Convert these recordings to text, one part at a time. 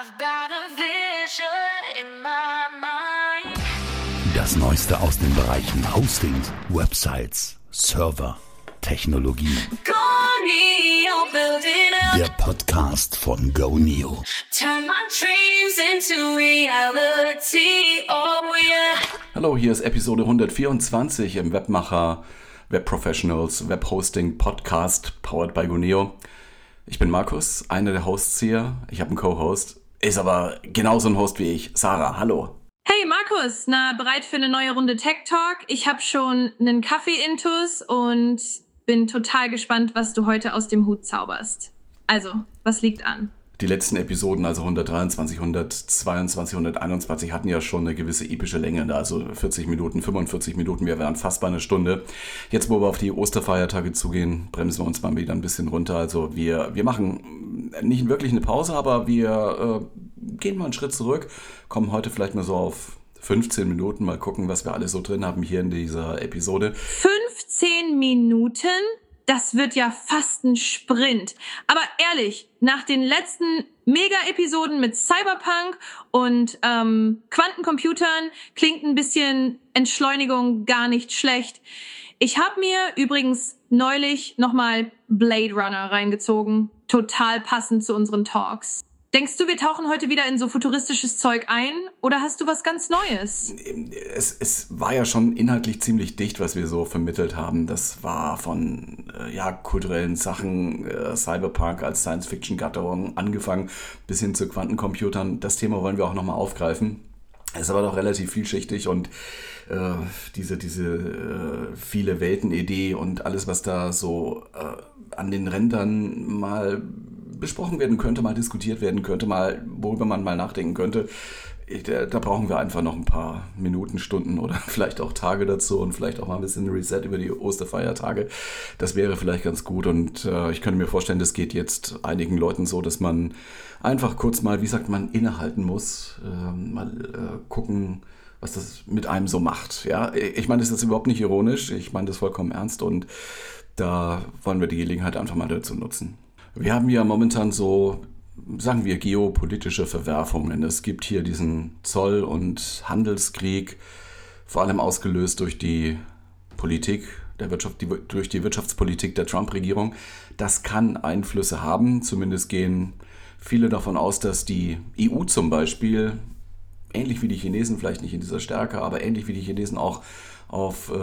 I've got a vision in my mind. Das Neueste aus den Bereichen Hosting, Websites, Server, Technologie. GoNeo, building up. Der Podcast von GoNeo. Turn my dreams into reality, oh yeah. Hallo, hier ist Episode 124 im Webmacher, Web Professionals, Web Hosting Podcast, powered by GoNeo. Ich bin Markus, einer der Hosts hier. Ich habe einen Co-Host, ist aber genauso ein Host wie ich. Sarah, hallo. Hey Markus, bereit für eine neue Runde Tech Talk? Ich habe schon einen Kaffee-Intus und bin total gespannt, was du heute aus dem Hut zauberst. Also, was liegt an? Die letzten Episoden, also 123, 122, 121, hatten ja schon eine gewisse epische Länge, also 40 Minuten, 45 Minuten, wir wären fast bei einer Stunde. Jetzt, wo wir auf die Osterfeiertage zugehen, bremsen wir uns mal wieder ein bisschen runter. Also wir machen nicht wirklich eine Pause, aber wir gehen mal einen Schritt zurück, kommen heute vielleicht mal so auf 15 Minuten, mal gucken, was wir alles so drin haben hier in dieser Episode. 15 Minuten? Das wird ja fast ein Sprint. Aber ehrlich, nach den letzten Mega-Episoden mit Cyberpunk und Quantencomputern klingt ein bisschen Entschleunigung gar nicht schlecht. Ich habe mir übrigens neulich nochmal Blade Runner reingezogen. Total passend zu unseren Talks. Denkst du, wir tauchen heute wieder in so futuristisches Zeug ein? Oder hast du was ganz Neues? Es war ja schon inhaltlich ziemlich dicht, was wir so vermittelt haben. Das war von kulturellen Sachen, Cyberpunk als Science-Fiction-Gattung angefangen, bis hin zu Quantencomputern. Das Thema wollen wir auch nochmal aufgreifen. Es ist aber doch relativ vielschichtig und diese viele Welten-Idee und alles, was da so an den Rändern mal besprochen werden könnte, mal diskutiert werden könnte, mal worüber man mal nachdenken könnte. Da brauchen wir einfach noch ein paar Minuten, Stunden oder vielleicht auch Tage dazu und vielleicht auch mal ein bisschen Reset über die Osterfeiertage. Das wäre vielleicht ganz gut und ich könnte mir vorstellen, das geht jetzt einigen Leuten so, dass man einfach kurz mal, wie sagt man, innehalten muss, mal gucken, was das mit einem so macht. Ja, ich meine, das ist überhaupt nicht ironisch, ich meine das vollkommen ernst und da wollen wir die Gelegenheit einfach mal dazu nutzen. Wir haben ja momentan so, sagen wir, geopolitische Verwerfungen. Es gibt hier diesen Zoll- und Handelskrieg, vor allem ausgelöst durch die Politik der Wirtschaft, durch die Wirtschaftspolitik der Trump-Regierung. Das kann Einflüsse haben. Zumindest gehen viele davon aus, dass die EU zum Beispiel, ähnlich wie die Chinesen, vielleicht nicht in dieser Stärke, aber ähnlich wie die Chinesen auch auf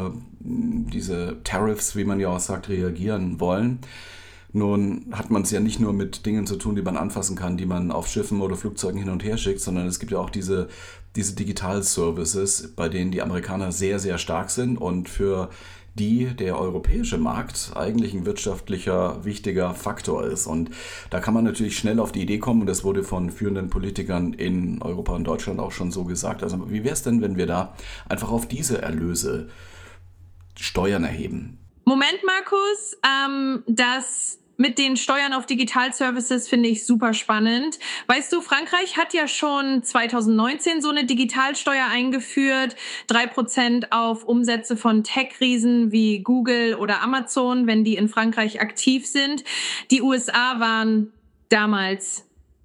diese Tariffs, wie man ja auch sagt, reagieren wollen. Nun hat man es ja nicht nur mit Dingen zu tun, die man anfassen kann, die man auf Schiffen oder Flugzeugen hin und her schickt, sondern es gibt ja auch diese Digital-Services, bei denen die Amerikaner sehr, sehr stark sind und für die der europäische Markt eigentlich ein wirtschaftlicher, wichtiger Faktor ist. Und da kann man natürlich schnell auf die Idee kommen, und das wurde von führenden Politikern in Europa und Deutschland auch schon so gesagt. Also wie wäre es denn, wenn wir da einfach auf diese Erlöse Steuern erheben? Moment, Markus, das mit den Steuern auf Digital-Services finde ich super spannend. Weißt du, Frankreich hat ja schon 2019 so eine Digitalsteuer eingeführt, 3% auf Umsätze von Tech-Riesen wie Google oder Amazon, wenn die in Frankreich aktiv sind. Die USA waren damals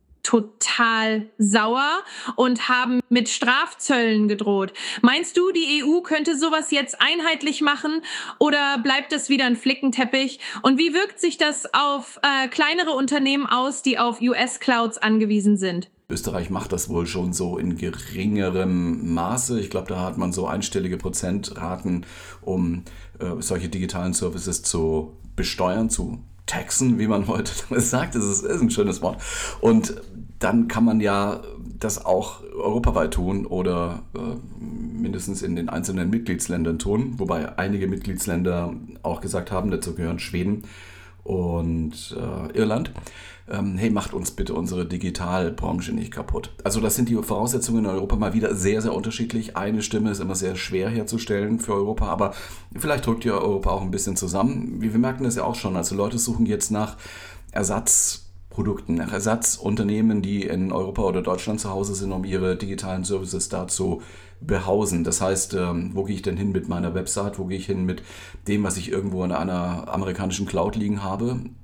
total sauer und haben mit Strafzöllen gedroht. Meinst du, die EU könnte sowas jetzt einheitlich machen oder bleibt das wieder ein Flickenteppich? Und wie wirkt sich das auf kleinere Unternehmen aus, die auf US-Clouds angewiesen sind? Österreich macht das wohl schon so in geringerem Maße. Ich glaube, da hat man so einstellige Prozentraten, um solche digitalen Services zu besteuern, zu taxen, wie man heute sagt. Das ist ein schönes Wort. Und dann kann man ja das auch europaweit tun oder mindestens in den einzelnen Mitgliedsländern tun, wobei einige Mitgliedsländer auch gesagt haben, dazu gehören Schweden und Irland. Hey, macht uns bitte unsere Digitalbranche nicht kaputt. Also das sind die Voraussetzungen in Europa mal wieder sehr, sehr unterschiedlich. Eine Stimme ist immer sehr schwer herzustellen für Europa, aber vielleicht drückt ja Europa auch ein bisschen zusammen. Wir merken das ja auch schon. Also Leute suchen jetzt nach Ersatzprodukten, nach Ersatzunternehmen, die in Europa oder Deutschland zu Hause sind, um ihre digitalen Services da zu behausen. Das heißt, wo gehe ich denn hin mit meiner Website? Wo gehe ich hin mit dem, was ich irgendwo in einer amerikanischen Cloud liegen habe?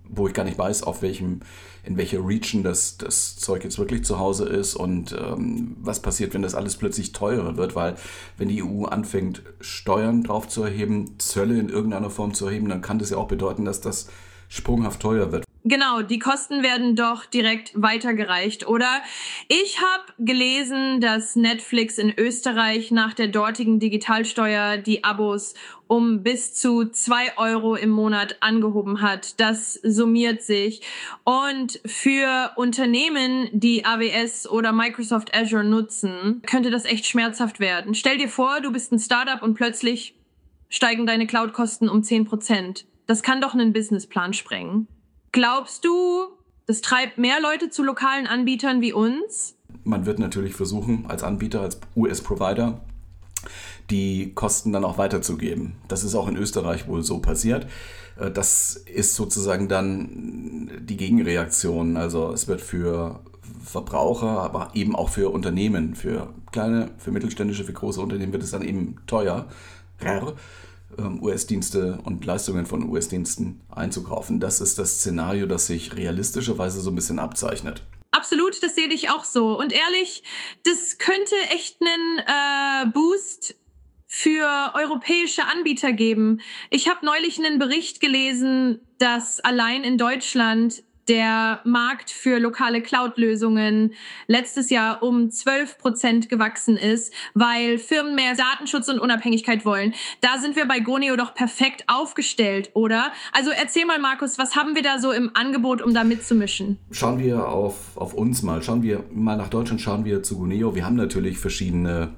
wo ich gar nicht weiß, in welcher Region das Zeug jetzt wirklich zu Hause ist und was passiert, wenn das alles plötzlich teurer wird, weil wenn die EU anfängt, Steuern drauf zu erheben, Zölle in irgendeiner Form zu erheben, dann kann das ja auch bedeuten, dass das sprunghaft teuer wird. Genau, die Kosten werden doch direkt weitergereicht, oder? Ich habe gelesen, dass Netflix in Österreich nach der dortigen Digitalsteuer die Abos um bis zu 2 Euro im Monat angehoben hat. Das summiert sich. Und für Unternehmen, die AWS oder Microsoft Azure nutzen, könnte das echt schmerzhaft werden. Stell dir vor, du bist ein Startup und plötzlich steigen deine Cloud-Kosten um 10%. Das kann doch einen Businessplan sprengen. Glaubst du, das treibt mehr Leute zu lokalen Anbietern wie uns? Man wird natürlich versuchen, als Anbieter, als US-Provider, die Kosten dann auch weiterzugeben. Das ist auch in Österreich wohl so passiert. Das ist sozusagen dann die Gegenreaktion. Also es wird für Verbraucher, aber eben auch für Unternehmen, für kleine, für mittelständische, für große Unternehmen wird es dann eben teurer, US-Dienste und Leistungen von US-Diensten einzukaufen. Das ist das Szenario, das sich realistischerweise so ein bisschen abzeichnet. Absolut, das sehe ich auch so. Und ehrlich, das könnte echt einen Boost für europäische Anbieter geben. Ich habe neulich einen Bericht gelesen, dass allein in Deutschland der Markt für lokale Cloud-Lösungen letztes Jahr um 12% gewachsen ist, weil Firmen mehr Datenschutz und Unabhängigkeit wollen. Da sind wir bei Goneo doch perfekt aufgestellt, oder? Also erzähl mal, Markus, was haben wir da so im Angebot, um da mitzumischen? Schauen wir auf uns mal. Schauen wir mal nach Deutschland, schauen wir zu Goneo. Wir haben natürlich verschiedene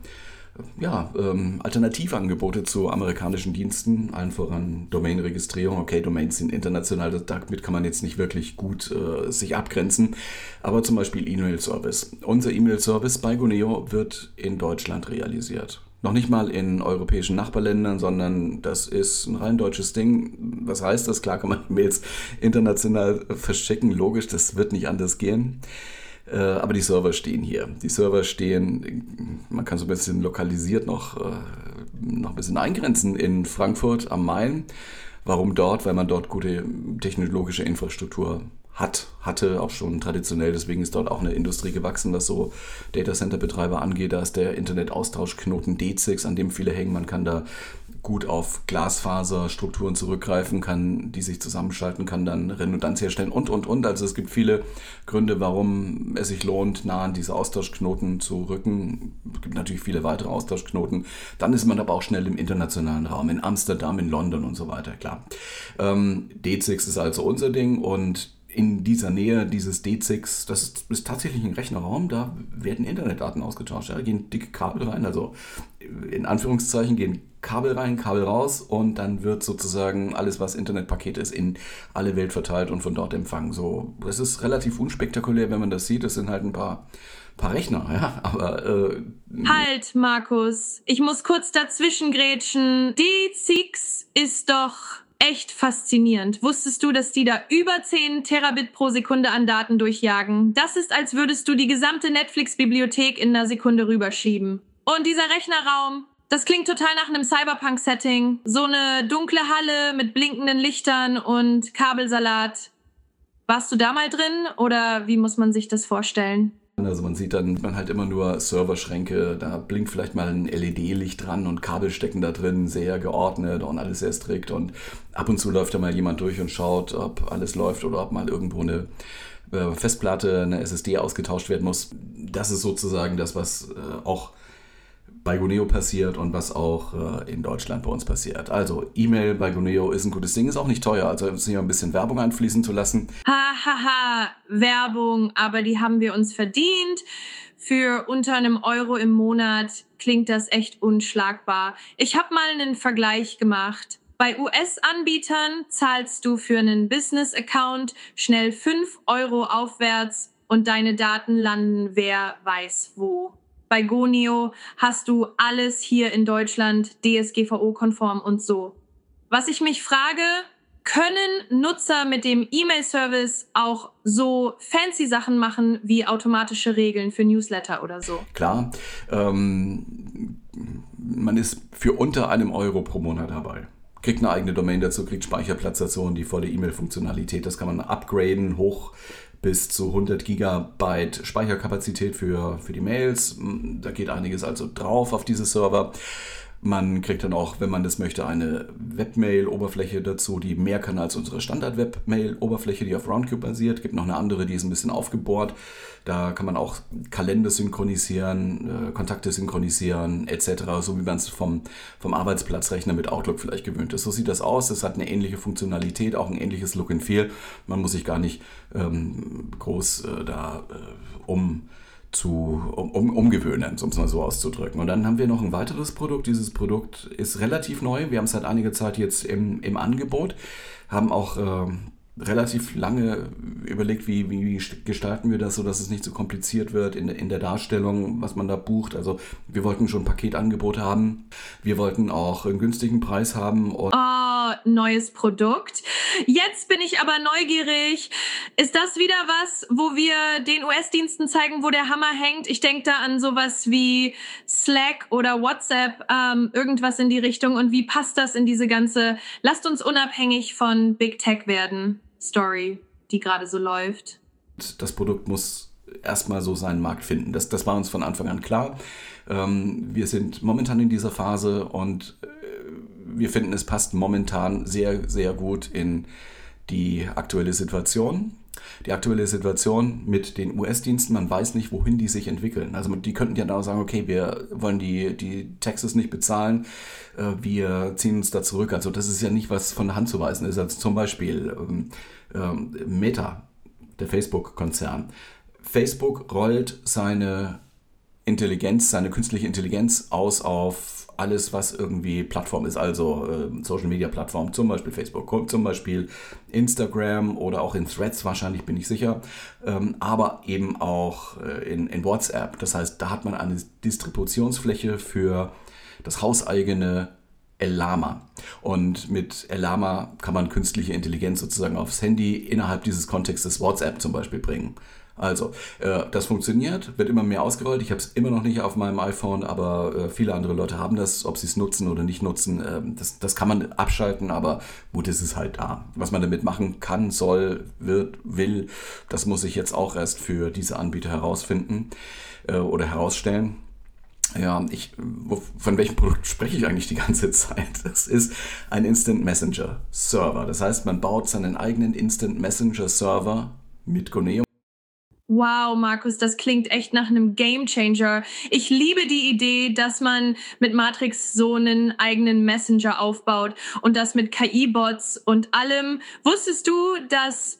Alternativangebote zu amerikanischen Diensten, allen voran Domain-Registrierung. Okay, Domains sind international, damit kann man jetzt nicht wirklich gut sich abgrenzen, aber zum Beispiel E-Mail-Service. Unser E-Mail-Service bei Goneo wird in Deutschland realisiert. Noch nicht mal in europäischen Nachbarländern, sondern das ist ein rein deutsches Ding. Was heißt das? Klar kann man Mails international verschicken, logisch, das wird nicht anders gehen. Aber die Server stehen hier. Die Server stehen, man kann so ein bisschen lokalisiert noch ein bisschen eingrenzen in Frankfurt am Main. Warum dort? Weil man dort gute technologische Infrastruktur hatte auch schon traditionell. Deswegen ist dort auch eine Industrie gewachsen, was so Datacenter-Betreiber angeht. Da ist der Internetaustauschknoten D6, an dem viele hängen. Man kann da gut auf Glasfaserstrukturen zurückgreifen, kann die sich zusammenschalten, kann dann Redundanz herstellen und. Also es gibt viele Gründe, warum es sich lohnt, nah an diese Austauschknoten zu rücken. Es gibt natürlich viele weitere Austauschknoten. Dann ist man aber auch schnell im internationalen Raum, in Amsterdam, in London und so weiter, klar. D6 ist also unser Ding und in dieser Nähe dieses D6, das ist tatsächlich ein Rechnerraum, da werden Internetdaten ausgetauscht. Da gehen dicke Kabel rein, also in Anführungszeichen gehen Kabel rein, Kabel raus und dann wird sozusagen alles, was Internetpaket ist, in alle Welt verteilt und von dort empfangen. So, das ist relativ unspektakulär, wenn man das sieht. Das sind halt ein paar Rechner, ja, aber... Halt, Markus, ich muss kurz dazwischen grätschen. D6 ist doch echt faszinierend. Wusstest du, dass die da über 10 Terabit pro Sekunde an Daten durchjagen? Das ist, als würdest du die gesamte Netflix-Bibliothek in einer Sekunde rüberschieben. Und dieser Rechnerraum, das klingt total nach einem Cyberpunk-Setting. So eine dunkle Halle mit blinkenden Lichtern und Kabelsalat. Warst du da mal drin oder wie muss man sich das vorstellen? Also man sieht dann halt immer nur Serverschränke, da blinkt vielleicht mal ein LED-Licht dran und Kabel stecken da drin, sehr geordnet und alles sehr strikt und ab und zu läuft da mal jemand durch und schaut, ob alles läuft oder ob mal irgendwo eine Festplatte, eine SSD ausgetauscht werden muss. Das ist sozusagen das, was auch bei Goneo passiert und was auch in Deutschland bei uns passiert. Also E-Mail bei Goneo ist ein gutes Ding, ist auch nicht teuer, also hier ein bisschen Werbung einfließen zu lassen. Werbung, aber die haben wir uns verdient. Für unter €1 im Monat klingt das echt unschlagbar. Ich habe mal einen Vergleich gemacht. Bei US-Anbietern zahlst du für einen Business-Account schnell 5 Euro aufwärts und deine Daten landen wer weiß wo. Bei Goneo hast du alles hier in Deutschland DSGVO-konform und so. Was ich mich frage, können Nutzer mit dem E-Mail-Service auch so fancy Sachen machen wie automatische Regeln für Newsletter oder so? Klar, man ist für unter €1 pro Monat dabei. kriegt eine eigene Domain dazu, kriegt Speicherplatz dazu und die volle E-Mail-Funktionalität. Das kann man upgraden, hoch bis zu 100 Gigabyte Speicherkapazität für die Mails. Da geht einiges also drauf auf diese Server. Man kriegt dann auch, wenn man das möchte, eine Webmail-Oberfläche dazu, die mehr kann als unsere Standard-Webmail-Oberfläche, die auf Roundcube basiert. Gibt noch eine andere, die ist ein bisschen aufgebohrt. Da kann man auch Kalender synchronisieren, Kontakte synchronisieren etc., so wie man es vom Arbeitsplatzrechner mit Outlook vielleicht gewöhnt ist. So sieht das aus. Es hat eine ähnliche Funktionalität, auch ein ähnliches Look and Feel. Man muss sich gar nicht groß umgewöhnen, um es mal so auszudrücken. Und dann haben wir noch ein weiteres Produkt. Dieses Produkt ist relativ neu. Wir haben es seit einiger Zeit jetzt im Angebot, haben auch relativ lange überlegt, wie gestalten wir das, sodass es nicht so kompliziert wird in der Darstellung, was man da bucht. Also wir wollten schon ein Paketangebot haben. Wir wollten auch einen günstigen Preis haben. Und neues Produkt. Jetzt bin ich aber neugierig. Ist das wieder was, wo wir den US-Diensten zeigen, wo der Hammer hängt? Ich denke da an sowas wie Slack oder WhatsApp, irgendwas in die Richtung. Und wie passt das in diese ganze "Lasst uns unabhängig von Big Tech werden" Story, die gerade so läuft? Das Produkt muss erstmal so seinen Markt finden. Das war uns von Anfang an klar. Wir sind momentan in dieser Phase und wir finden, es passt momentan sehr, sehr gut in die aktuelle Situation. Die aktuelle Situation mit den US-Diensten, man weiß nicht, wohin die sich entwickeln. Also die könnten ja dann sagen, okay, wir wollen die Taxes nicht bezahlen, wir ziehen uns da zurück. Also das ist ja nicht, was von der Hand zu weisen ist. Also zum Beispiel Meta, der Facebook-Konzern. Facebook rollt seine künstliche Intelligenz aus auf alles, was irgendwie Plattform ist, also Social-Media-Plattform, zum Beispiel Facebook, zum Beispiel Instagram oder auch in Threads wahrscheinlich, bin ich sicher, aber eben auch in WhatsApp. Das heißt, da hat man eine Distributionsfläche für das hauseigene Llama. Und mit Llama kann man künstliche Intelligenz sozusagen aufs Handy innerhalb dieses Kontextes WhatsApp zum Beispiel bringen. Also, das funktioniert, wird immer mehr ausgerollt. Ich habe es immer noch nicht auf meinem iPhone, aber viele andere Leute haben das. Ob sie es nutzen oder nicht nutzen, das kann man abschalten, aber gut, es ist halt da. Was man damit machen kann, soll, will, das muss ich jetzt auch erst für diese Anbieter herausfinden oder herausstellen. Ja, von welchem Produkt spreche ich eigentlich die ganze Zeit? Das ist ein Instant Messenger Server. Das heißt, man baut seinen eigenen Instant Messenger Server mit Goneo. Wow, Markus, das klingt echt nach einem Gamechanger. Ich liebe die Idee, dass man mit Matrix so einen eigenen Messenger aufbaut und das mit KI-Bots und allem. Wusstest du, dass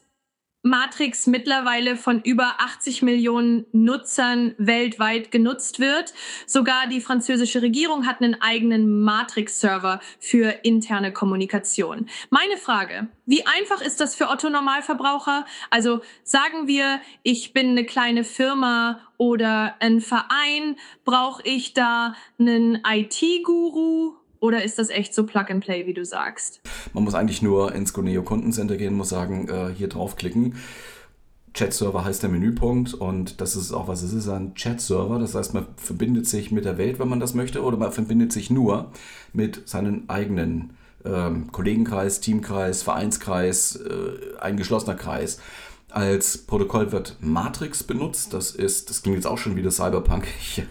Matrix mittlerweile von über 80 Millionen Nutzern weltweit genutzt wird? Sogar die französische Regierung hat einen eigenen Matrix-Server für interne Kommunikation. Meine Frage: Wie einfach ist das für Otto-Normalverbraucher? Also sagen wir, ich bin eine kleine Firma oder ein Verein. Brauche ich da einen IT-Guru? Oder ist das echt so Plug and Play, wie du sagst? Man muss eigentlich nur ins Goneo Kundencenter gehen, muss sagen, hier draufklicken. Chat-Server heißt der Menüpunkt und das ist auch, was es ist, ein Chat-Server. Das heißt, man verbindet sich mit der Welt, wenn man das möchte, oder man verbindet sich nur mit seinen eigenen Kollegenkreis, Teamkreis, Vereinskreis, ein geschlossener Kreis. Als Protokoll wird Matrix benutzt. Das klingt jetzt auch schon wieder Cyberpunk,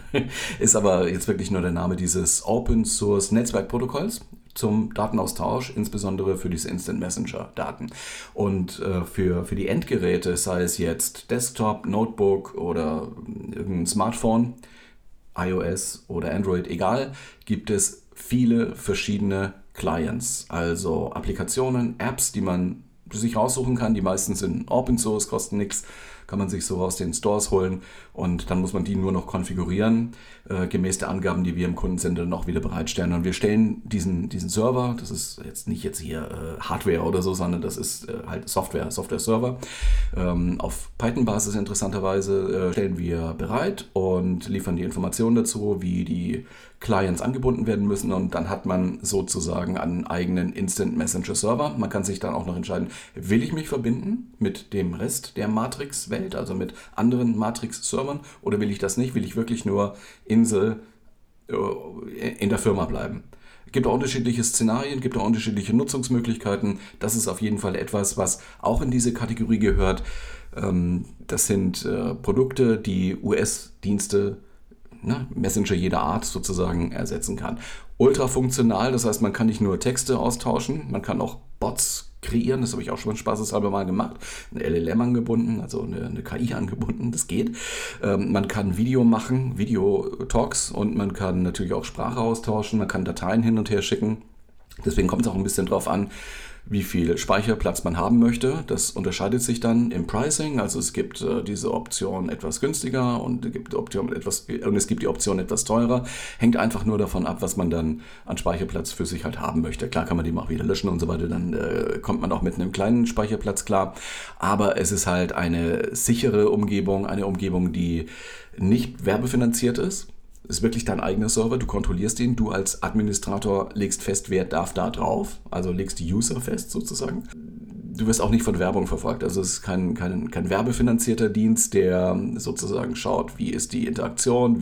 ist aber jetzt wirklich nur der Name dieses Open Source Netzwerkprotokolls zum Datenaustausch, insbesondere für diese Instant Messenger Daten. Und für die Endgeräte, sei es jetzt Desktop, Notebook oder irgendein Smartphone, iOS oder Android, egal, gibt es viele verschiedene Clients, also Applikationen, Apps, die man sich raussuchen kann. Die meisten sind Open Source, kosten nichts, kann man sich so aus den Stores holen und dann muss man die nur noch konfigurieren, gemäß der Angaben, die wir im Kundencenter noch wieder bereitstellen. Und wir stellen diesen Server, das ist jetzt nicht hier Hardware oder so, sondern das ist halt Software-Server, auf Python-Basis interessanterweise stellen wir bereit und liefern die Informationen dazu, wie die Clients angebunden werden müssen und dann hat man sozusagen einen eigenen Instant Messenger Server. Man kann sich dann auch noch entscheiden, will ich mich verbinden mit dem Rest der Matrix-Welt, also mit anderen Matrix-Servern, oder will ich das nicht? Will ich wirklich nur Insel in der Firma bleiben? Gibt auch unterschiedliche Szenarien, gibt auch unterschiedliche Nutzungsmöglichkeiten. Das ist auf jeden Fall etwas, was auch in diese Kategorie gehört. Das sind Produkte, die US-Dienste, Messenger jeder Art sozusagen ersetzen kann. Ultra funktional, das heißt, man kann nicht nur Texte austauschen, man kann auch Bots kreieren, das habe ich auch schon spaßeshalber mal gemacht, ein LLM angebunden, also eine KI angebunden, das geht. Man kann Video machen, Video-Talks, und man kann natürlich auch Sprache austauschen, man kann Dateien hin und her schicken. Deswegen kommt es auch ein bisschen drauf an, wie viel Speicherplatz man haben möchte. Das unterscheidet sich dann im Pricing. Also es gibt diese Option etwas günstiger und es gibt die Option etwas teurer. Hängt einfach nur davon ab, was man dann an Speicherplatz für sich halt haben möchte. Klar kann man den auch wieder löschen und so weiter. Dann kommt man auch mit einem kleinen Speicherplatz klar. Aber es ist halt eine sichere Umgebung, eine Umgebung, die nicht werbefinanziert ist. Ist wirklich dein eigener Server, du kontrollierst ihn, du als Administrator legst fest, wer darf da drauf, also legst die User fest sozusagen. Du wirst auch nicht von Werbung verfolgt, also es ist kein werbefinanzierter Dienst, der sozusagen schaut, wie ist die Interaktion,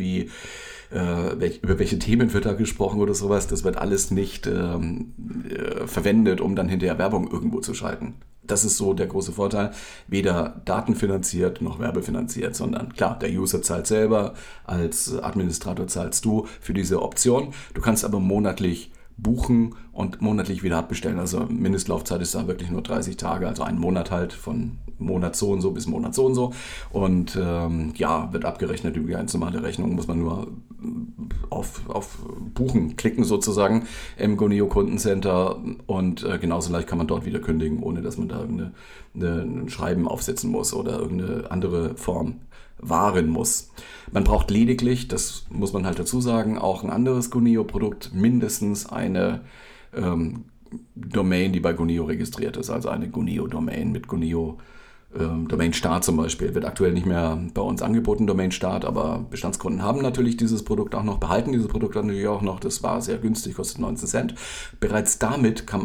über welche Themen wird da gesprochen oder sowas. Das wird alles nicht verwendet, um dann hinterher Werbung irgendwo zu schalten. Das ist so der große Vorteil. Weder datenfinanziert noch werbefinanziert, sondern klar, der User zahlt selber, als Administrator zahlst du für diese Option. Du kannst aber monatlich buchen und monatlich wieder abbestellen. Also Mindestlaufzeit ist da wirklich nur 30 Tage, also einen Monat halt, von Monat so und so bis Monat so und so. Und wird abgerechnet über die ganz normale Rechnung, muss man nur auf Buchen klicken sozusagen im Goneo Kundencenter, und genauso leicht kann man dort wieder kündigen, ohne dass man da ein Schreiben aufsetzen muss oder irgendeine andere Form wahren muss. Man braucht lediglich, das muss man halt dazu sagen, auch ein anderes Goneo-Produkt, mindestens eine Domain, die bei Goneo registriert ist, also eine Goneo-Domain mit Goneo Domain Start zum Beispiel. Wird aktuell nicht mehr bei uns angeboten, Domain Start, aber Bestandskunden haben natürlich dieses Produkt auch noch, behalten dieses Produkt natürlich auch noch. Das war sehr günstig, kostet 19 Cent. Bereits damit kann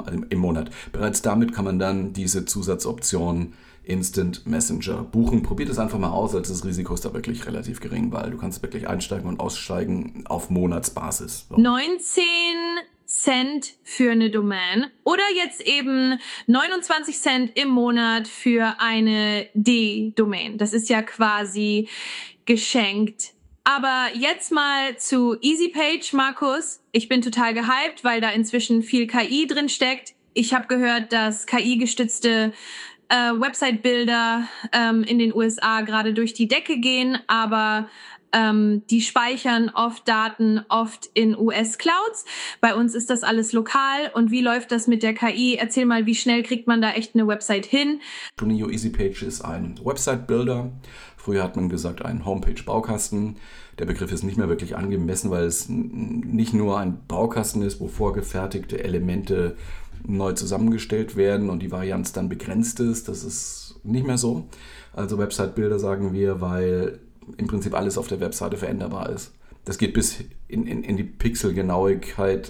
man dann diese Zusatzoption Instant Messenger buchen. Probiert es einfach mal aus, also das Risiko ist da wirklich relativ gering, weil du kannst wirklich einsteigen und aussteigen auf Monatsbasis. So. 19 Cent für eine Domain oder jetzt eben 29 Cent im Monat für eine D-Domain. Das ist ja quasi geschenkt. Aber jetzt mal zu EasyPage, Markus. Ich bin total gehypt, weil da inzwischen viel KI drin steckt. Ich habe gehört, dass KI-gestützte Website-Builder in den USA gerade durch die Decke gehen, aber die speichern oft Daten, oft in US-Clouds. Bei uns ist das alles lokal. Und wie läuft das mit der KI? Erzähl mal, wie schnell kriegt man da echt eine Website hin? Goneo EasyPage ist ein Website-Builder. Früher hat man gesagt, ein Homepage-Baukasten. Der Begriff ist nicht mehr wirklich angemessen, weil es nicht nur ein Baukasten ist, wo vorgefertigte Elemente neu zusammengestellt werden und die Varianz dann begrenzt ist. Das ist nicht mehr so. Also Website-Builder sagen wir, weil im Prinzip alles auf der Webseite veränderbar ist. Das geht bis in die Pixelgenauigkeit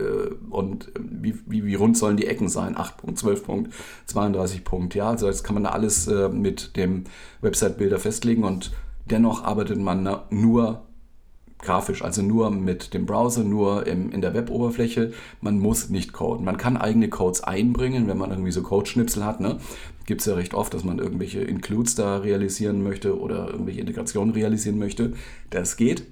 und wie rund sollen die Ecken sein? 8 Punkt, 12 Punkt, 32 Punkt. Ja, also das kann man alles mit dem Website-Builder festlegen, und dennoch arbeitet man nur grafisch, also nur mit dem Browser, nur in der Web-Oberfläche. Man muss nicht coden. Man kann eigene Codes einbringen, wenn man irgendwie so Codeschnipsel hat. Ne? Gibt es ja recht oft, dass man irgendwelche Includes da realisieren möchte oder irgendwelche Integrationen realisieren möchte. Das geht,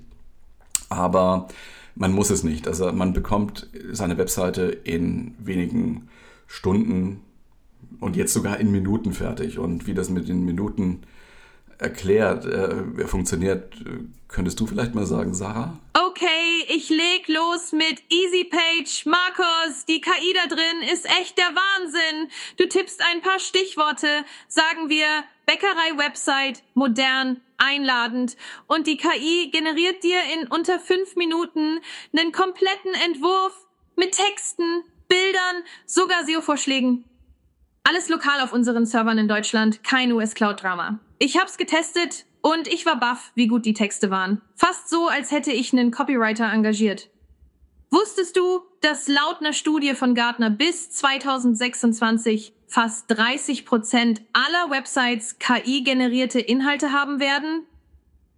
aber man muss es nicht. Also man bekommt seine Webseite in wenigen Stunden und jetzt sogar in Minuten fertig. Und wie das mit den Minuten erklärt, funktioniert, könntest du vielleicht mal sagen, Sarah? Okay, ich leg los mit EasyPage. Markus, die KI da drin ist echt der Wahnsinn. Du tippst ein paar Stichworte, sagen wir Bäckerei-Website, modern, einladend, und die KI generiert dir in unter 5 Minuten einen kompletten Entwurf mit Texten, Bildern, sogar SEO-Vorschlägen. Alles lokal auf unseren Servern in Deutschland, kein US-Cloud-Drama. Ich hab's getestet und ich war baff, wie gut die Texte waren. Fast so, als hätte ich einen Copywriter engagiert. Wusstest du, dass laut einer Studie von Gartner bis 2026 fast 30% aller Websites KI-generierte Inhalte haben werden?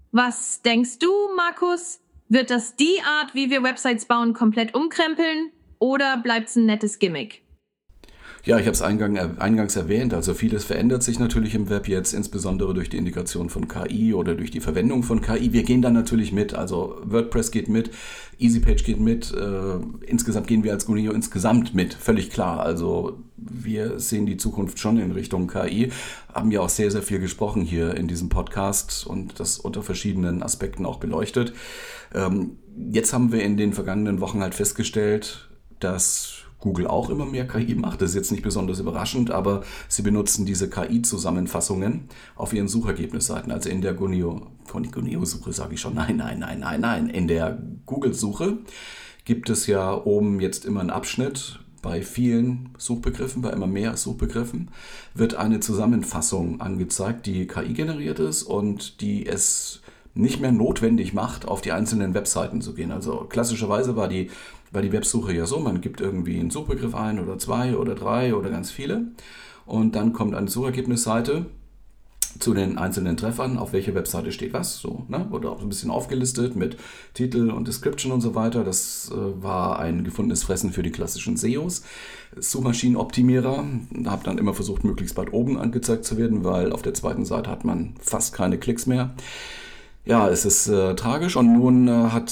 Was denkst du, Markus? Wird das die Art, wie wir Websites bauen, komplett umkrempeln? oder bleibt es ein nettes Gimmick? Ja, ich habe es eingangs erwähnt, also vieles verändert sich natürlich im Web jetzt, insbesondere durch die Integration von KI oder durch die Verwendung von KI. Wir gehen da natürlich mit, also WordPress geht mit, EasyPage geht mit, insgesamt gehen wir als Guneo insgesamt mit, völlig klar. Also wir sehen die Zukunft schon in Richtung KI, haben ja auch sehr, sehr viel gesprochen hier in diesem Podcast und das unter verschiedenen Aspekten auch beleuchtet. Jetzt haben wir in den vergangenen Wochen halt festgestellt, dass Google auch immer mehr KI macht. Das ist jetzt nicht besonders überraschend, aber sie benutzen diese KI-Zusammenfassungen auf ihren Suchergebnisseiten. Also in der Guneo-Suche sage ich schon, nein. In der Google-Suche gibt es ja oben jetzt immer einen Abschnitt. Bei vielen Suchbegriffen, bei immer mehr Suchbegriffen, wird eine Zusammenfassung angezeigt, die KI generiert ist und die es nicht mehr notwendig macht, auf die einzelnen Webseiten zu gehen. Also klassischerweise war die Websuche ja so, man gibt irgendwie einen Suchbegriff ein oder 2 oder 3 oder ganz viele und dann kommt eine Suchergebnisseite zu den einzelnen Treffern, auf welcher Webseite steht was, so, ne? Wurde auch so ein bisschen aufgelistet mit Titel und Description und so weiter. Das war ein gefundenes Fressen für die klassischen SEOs, Suchmaschinenoptimierer. Habe dann immer versucht, möglichst weit oben angezeigt zu werden, weil auf der zweiten Seite hat man fast keine Klicks mehr. Ja, es ist tragisch und nun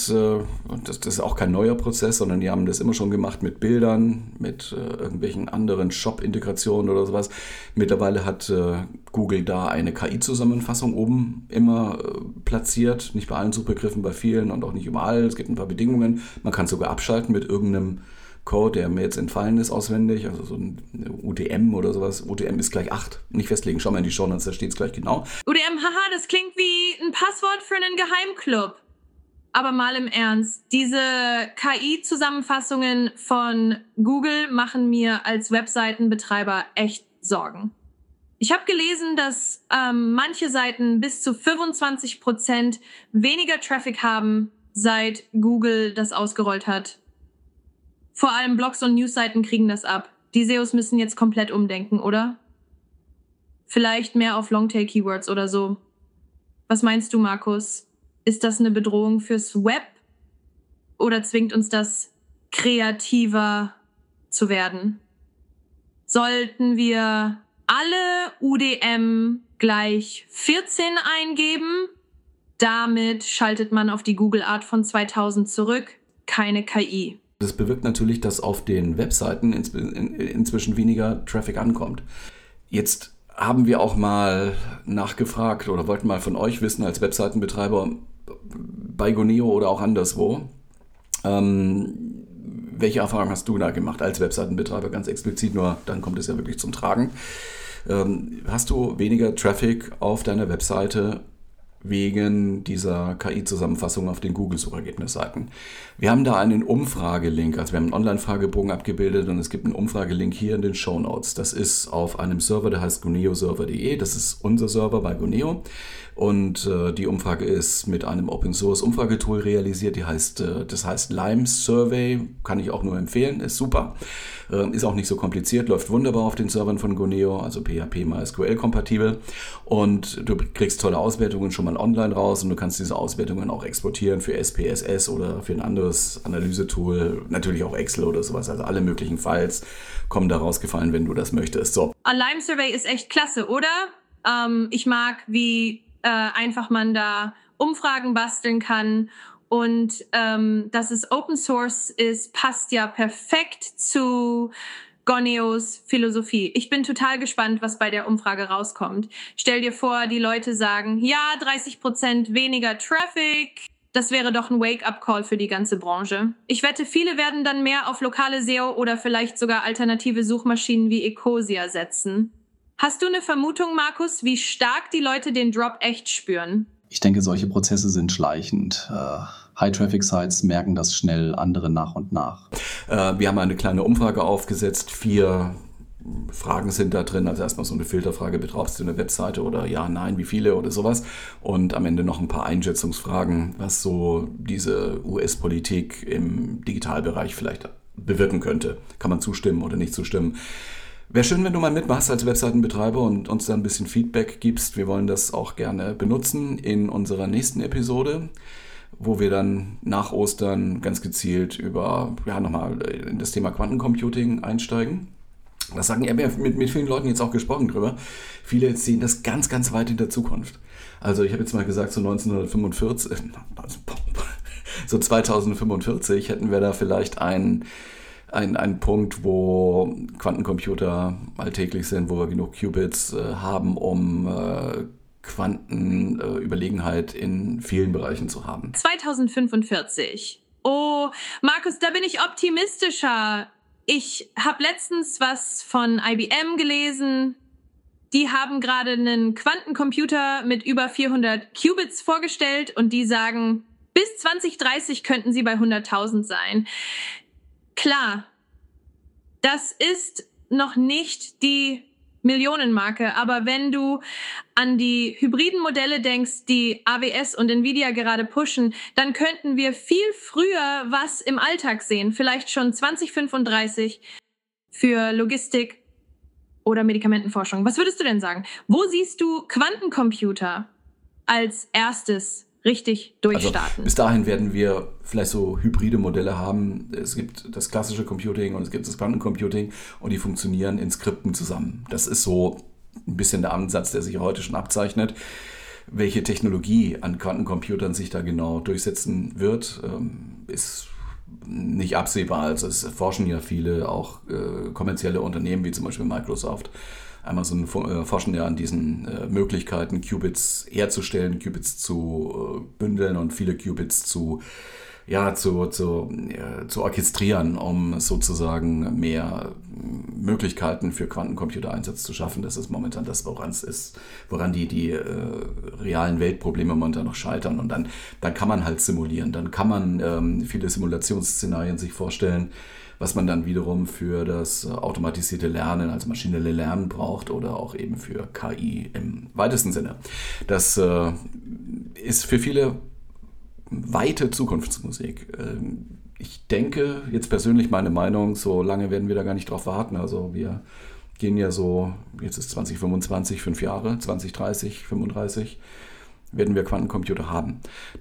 das ist auch kein neuer Prozess, sondern die haben das immer schon gemacht mit Bildern, mit irgendwelchen anderen Shop-Integrationen oder sowas. Mittlerweile hat Google da eine KI-Zusammenfassung oben immer platziert, nicht bei allen Suchbegriffen, bei vielen und auch nicht überall. Es gibt ein paar Bedingungen. Man kann sogar abschalten mit irgendeinem Code, der mir jetzt entfallen ist auswendig, also so ein UTM oder sowas. UTM ist gleich 8. Nicht festlegen, schau mal in die Shownotes, da steht es gleich genau. UTM, haha, das klingt wie ein Passwort für einen Geheimclub. Aber mal im Ernst, diese KI-Zusammenfassungen von Google machen mir als Webseitenbetreiber echt Sorgen. Ich habe gelesen, dass manche Seiten bis zu 25% weniger Traffic haben, seit Google das ausgerollt hat. Vor allem Blogs und Newsseiten kriegen das ab. Die SEOs müssen jetzt komplett umdenken, oder? Vielleicht mehr auf Longtail-Keywords oder so. Was meinst du, Markus? Ist das eine Bedrohung fürs Web? Oder zwingt uns das, kreativer zu werden? Sollten wir alle UDM gleich 14 eingeben? Damit schaltet man auf die Google-Art von 2000 zurück. Keine KI. Das bewirkt natürlich, dass auf den Webseiten inzwischen weniger Traffic ankommt. Jetzt haben wir auch mal nachgefragt oder wollten mal von euch wissen als Webseitenbetreiber bei Guneo oder auch anderswo, welche Erfahrung hast du da gemacht als Webseitenbetreiber ganz explizit, nur dann kommt es ja wirklich zum Tragen. Hast du weniger Traffic auf deiner Webseite wegen dieser KI-Zusammenfassung auf den Google-Suchergebnisseiten? Wir haben da einen Umfragelink, also wir haben einen Online-Fragebogen abgebildet und es gibt einen Umfragelink hier in den Shownotes. Das ist auf einem Server, der heißt guneoserver.de. Das ist unser Server bei Guneo und die Umfrage ist mit einem Open-Source-Umfragetool realisiert, das heißt Lime Survey, kann ich auch nur empfehlen, ist super. Ist auch nicht so kompliziert, läuft wunderbar auf den Servern von Guneo, also PHP, MySQL kompatibel und du kriegst tolle Auswertungen schon mal online raus und du kannst diese Auswertungen auch exportieren für SPSS oder für ein anderes Analysetool, natürlich auch Excel oder sowas, also alle möglichen Files kommen da rausgefallen, wenn du das möchtest. So. Lime Survey ist echt klasse, oder? Ich mag, wie einfach man da Umfragen basteln kann. Und dass es Open Source ist, passt ja perfekt zu Guneos Philosophie. Ich bin total gespannt, was bei der Umfrage rauskommt. Stell dir vor, die Leute sagen, ja, 30% weniger Traffic. Das wäre doch ein Wake-up-Call für die ganze Branche. Ich wette, viele werden dann mehr auf lokale SEO oder vielleicht sogar alternative Suchmaschinen wie Ecosia setzen. Hast du eine Vermutung, Markus, wie stark die Leute den Drop echt spüren? Ich denke, solche Prozesse sind schleichend. High-Traffic-Sites merken das schnell, andere nach und nach. Wir haben eine kleine Umfrage aufgesetzt. 4 Fragen sind da drin. Also erstmal so eine Filterfrage, betreibst du eine Webseite oder ja, nein, wie viele oder sowas. Und am Ende noch ein paar Einschätzungsfragen, was so diese US-Politik im Digitalbereich vielleicht bewirken könnte. Kann man zustimmen oder nicht zustimmen? Wäre schön, wenn du mal mitmachst als Webseitenbetreiber und uns da ein bisschen Feedback gibst. Wir wollen das auch gerne benutzen in unserer nächsten Episode. wo wir dann nach Ostern ganz gezielt über, nochmal in das Thema Quantencomputing einsteigen. Das sagen, ich habe ja mit vielen Leuten jetzt auch gesprochen drüber. Viele sehen das ganz, ganz weit in der Zukunft. Also ich habe jetzt mal gesagt, so 2045 hätten wir da vielleicht einen Punkt, wo Quantencomputer alltäglich sind, wo wir genug Qubits haben, um Quantenüberlegenheit in vielen Bereichen zu haben. 2045. Oh, Markus, da bin ich optimistischer. Ich habe letztens was von IBM gelesen. Die haben gerade einen Quantencomputer mit über 400 Qubits vorgestellt und die sagen, bis 2030 könnten sie bei 100.000 sein. Klar, das ist noch nicht die Millionenmarke, aber wenn du an die hybriden Modelle denkst, die AWS und Nvidia gerade pushen, dann könnten wir viel früher was im Alltag sehen, vielleicht schon 2035 für Logistik oder Medikamentenforschung. Was würdest du denn sagen? Wo siehst du Quantencomputer als erstes richtig durchstarten? Also bis dahin werden wir vielleicht so hybride Modelle haben. Es gibt das klassische Computing und es gibt das Quantencomputing und die funktionieren in Skripten zusammen. Das ist so ein bisschen der Ansatz, der sich heute schon abzeichnet. Welche Technologie an Quantencomputern sich da genau durchsetzen wird, ist nicht absehbar. Also es forschen ja viele, auch kommerzielle Unternehmen wie zum Beispiel Microsoft. Amazon forschen ja an diesen Möglichkeiten, Qubits herzustellen, Qubits zu bündeln und viele Qubits zu orchestrieren, um sozusagen mehr Möglichkeiten für Quantencomputereinsatz zu schaffen. Das ist momentan das, woran die realen Weltprobleme momentan noch scheitern. Und dann kann man halt simulieren. Dann kann man viele Simulationsszenarien sich vorstellen, was man dann wiederum für das automatisierte Lernen, also maschinelle Lernen braucht oder auch eben für KI im weitesten Sinne. Das ist für viele weite Zukunftsmusik. Ich denke, jetzt persönlich meine Meinung, so lange werden wir da gar nicht drauf warten. Also wir gehen ja so, jetzt ist 2025, 5 Jahre, 2030, 35 werden wir Quantencomputer haben.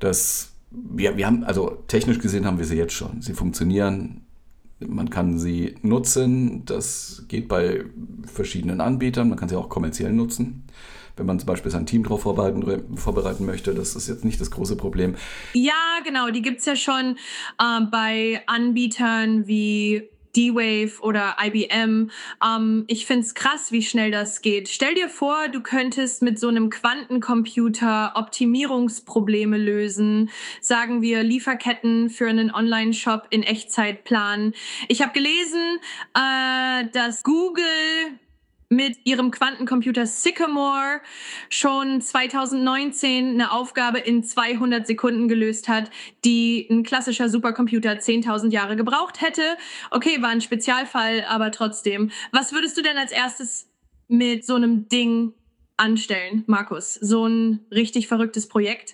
Wir haben, also technisch gesehen haben wir sie jetzt schon. Sie funktionieren. Man kann sie nutzen, das geht bei verschiedenen Anbietern, man kann sie auch kommerziell nutzen. Wenn man zum Beispiel sein Team darauf vorbereiten möchte, das ist jetzt nicht das große Problem. Ja, genau, die gibt's ja schon bei Anbietern wie D-Wave oder IBM. Ich find's krass, wie schnell das geht. Stell dir vor, du könntest mit so einem Quantencomputer Optimierungsprobleme lösen. Sagen wir Lieferketten für einen Online-Shop in Echtzeit planen. Ich habe gelesen, dass Google mit ihrem Quantencomputer Sycamore schon 2019 eine Aufgabe in 200 Sekunden gelöst hat, die ein klassischer Supercomputer 10.000 Jahre gebraucht hätte. Okay, war ein Spezialfall, aber trotzdem. Was würdest du denn als erstes mit so einem Ding anstellen, Markus? So ein richtig verrücktes Projekt?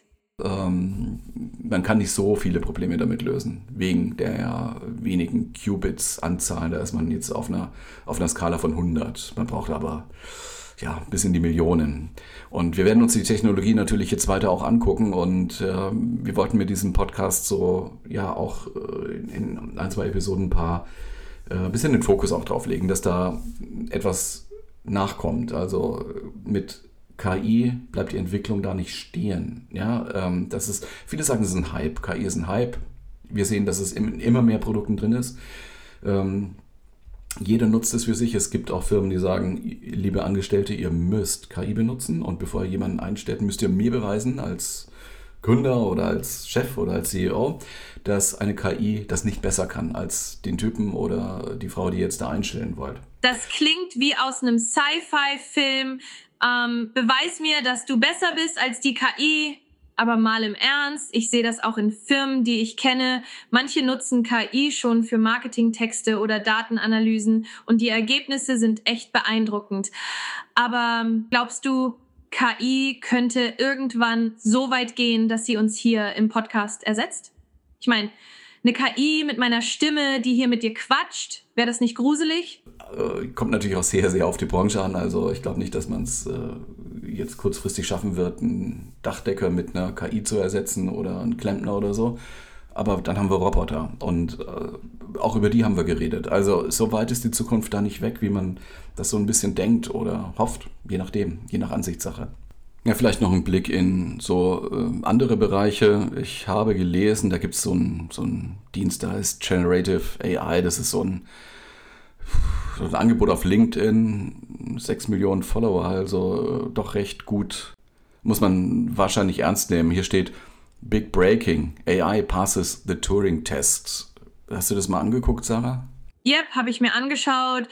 Man kann nicht so viele Probleme damit lösen, wegen der wenigen Qubits-Anzahl. Da ist man jetzt auf einer Skala von 100. Man braucht aber bis in die Millionen. Und wir werden uns die Technologie natürlich jetzt weiter auch angucken und wir wollten mit diesem Podcast auch in 1-2 Episoden ein bisschen den Fokus auch drauf legen, dass da etwas nachkommt. Also mit KI bleibt die Entwicklung da nicht stehen. Ja, viele sagen, es ist ein Hype. KI ist ein Hype. Wir sehen, dass es in immer mehr Produkten drin ist. Jeder nutzt es für sich. Es gibt auch Firmen, die sagen, liebe Angestellte, ihr müsst KI benutzen und bevor ihr jemanden einstellt, müsst ihr mir beweisen als Gründer oder als Chef oder als CEO, dass eine KI das nicht besser kann als den Typen oder die Frau, die ihr jetzt da einstellen wollt. Das klingt wie aus einem Sci-Fi-Film. Beweis mir, dass du besser bist als die KI, aber mal im Ernst. Ich sehe das auch in Firmen, die ich kenne. Manche nutzen KI schon für Marketingtexte oder Datenanalysen und die Ergebnisse sind echt beeindruckend. Aber glaubst du, KI könnte irgendwann so weit gehen, dass sie uns hier im Podcast ersetzt? Ich meine, eine KI mit meiner Stimme, die hier mit dir quatscht, wäre das nicht gruselig? Kommt natürlich auch sehr, sehr auf die Branche an. Also ich glaube nicht, dass man es jetzt kurzfristig schaffen wird, einen Dachdecker mit einer KI zu ersetzen oder einen Klempner oder so. Aber dann haben wir Roboter und auch über die haben wir geredet. Also so weit ist die Zukunft da nicht weg, wie man das so ein bisschen denkt oder hofft, je nachdem, je nach Ansichtssache. Ja, vielleicht noch ein Blick in so andere Bereiche. Ich habe gelesen, da gibt es so einen Dienst, der heißt Generative AI. Das ist so ein Angebot auf LinkedIn, 6 Millionen Follower, also doch recht gut. Muss man wahrscheinlich ernst nehmen. Hier steht Big Breaking, AI passes the Turing Test. Hast du das mal angeguckt, Sarah? Yep, habe ich mir angeschaut.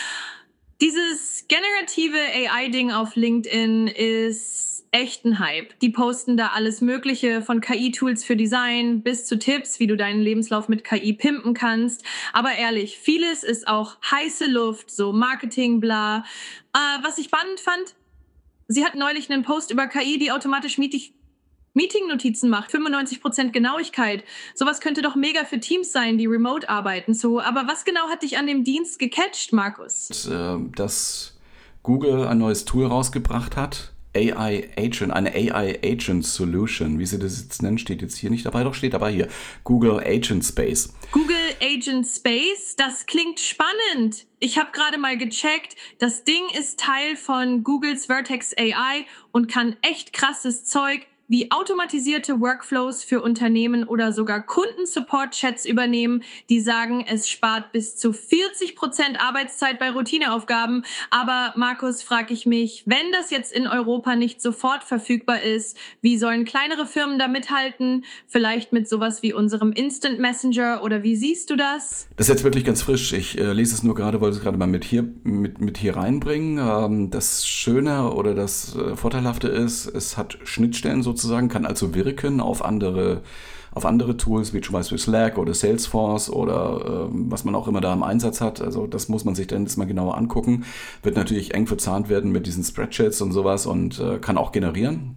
Dieses generative AI-Ding auf LinkedIn ist echt ein Hype. Die posten da alles Mögliche von KI-Tools für Design bis zu Tipps, wie du deinen Lebenslauf mit KI pimpen kannst. Aber ehrlich, vieles ist auch heiße Luft, so Marketing, bla. Was ich spannend fand, sie hat neulich einen Post über KI, die automatisch Meeting-Notizen macht, 95% Genauigkeit. Sowas könnte doch mega für Teams sein, die remote arbeiten. So, aber was genau hat dich an dem Dienst gecatcht, Markus? Dass Google ein neues Tool rausgebracht hat, AI Agent, eine AI Agent Solution, wie sie das jetzt nennen, steht jetzt hier nicht dabei, doch steht dabei hier. Google Agent Space. Google Agent Space, das klingt spannend. Ich habe gerade mal gecheckt, das Ding ist Teil von Googles Vertex AI und kann echt krasses Zeug wie automatisierte Workflows für Unternehmen oder sogar Kundensupport-Chats übernehmen, die sagen, es spart bis zu 40% Arbeitszeit bei Routineaufgaben. Aber Markus, frage ich mich, wenn das jetzt in Europa nicht sofort verfügbar ist, wie sollen kleinere Firmen da mithalten? Vielleicht mit sowas wie unserem Instant Messenger oder wie siehst du das? Das ist jetzt wirklich ganz frisch. Ich lese es nur gerade, wollte es gerade mal mit hier reinbringen. Das Schöne oder das Vorteilhafte ist, es hat Schnittstellen sozusagen, kann also wirken auf andere Tools, wie zum Beispiel Slack oder Salesforce oder was man auch immer da im Einsatz hat. Also das muss man sich dann jetzt mal genauer angucken. Wird natürlich eng verzahnt werden mit diesen Spreadsheets und sowas und kann auch generieren.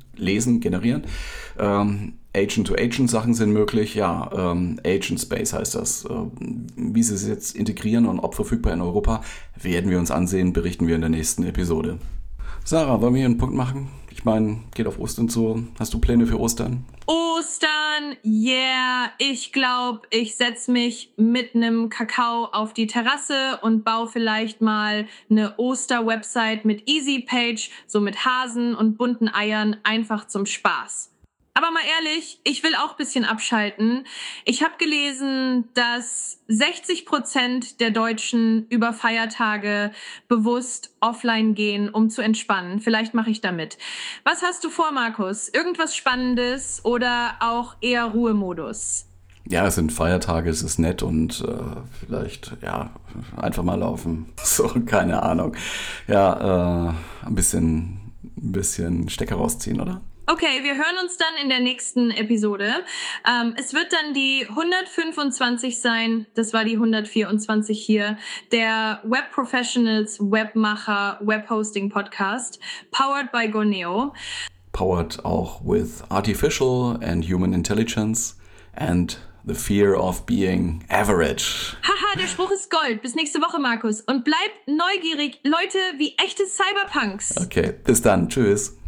Agent-to-Agent-Sachen sind möglich. Ja, Agent Space heißt das. Wie sie es jetzt integrieren und ob verfügbar in Europa, werden wir uns ansehen, berichten wir in der nächsten Episode. Sarah, wollen wir hier einen Punkt machen? Ich meine, geht auf Ostern zu. Hast du Pläne für Ostern? Ostern, yeah. Ich glaube, ich setze mich mit einem Kakao auf die Terrasse und baue vielleicht mal eine Oster-Website mit Easy-Page, so mit Hasen und bunten Eiern, einfach zum Spaß. Aber mal ehrlich, ich will auch ein bisschen abschalten. Ich habe gelesen, dass 60% der Deutschen über Feiertage bewusst offline gehen, um zu entspannen. Vielleicht mache ich da mit. Was hast du vor, Markus? Irgendwas Spannendes oder auch eher Ruhemodus? Ja, es sind Feiertage, es ist nett und vielleicht, ja, einfach mal laufen. So, keine Ahnung. Ja, ein bisschen Stecker rausziehen, oder? Okay, wir hören uns dann in der nächsten Episode. Es wird dann die 125 sein, das war die 124 hier, der Web Professionals, Webmacher, Webhosting Podcast, powered by Goneo. Powered auch with Artificial and Human Intelligence and the fear of being average. Haha, der Spruch ist Gold. Bis nächste Woche, Markus. Und bleibt neugierig, Leute wie echte Cyberpunks. Okay, bis dann. Tschüss.